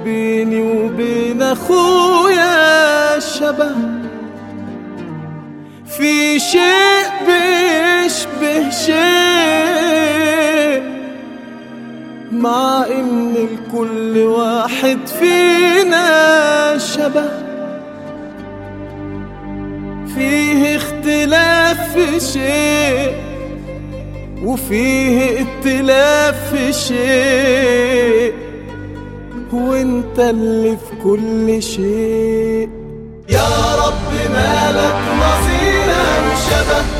بيني وبين اخويا شبه، في شيء بيشبه شيء، مع ان الكل واحد فينا شبه. فيه اختلاف في شيء وفيه ائتلاف في شيء، وانت اللي في كل شيء. يا رب مالك نظير وشبه،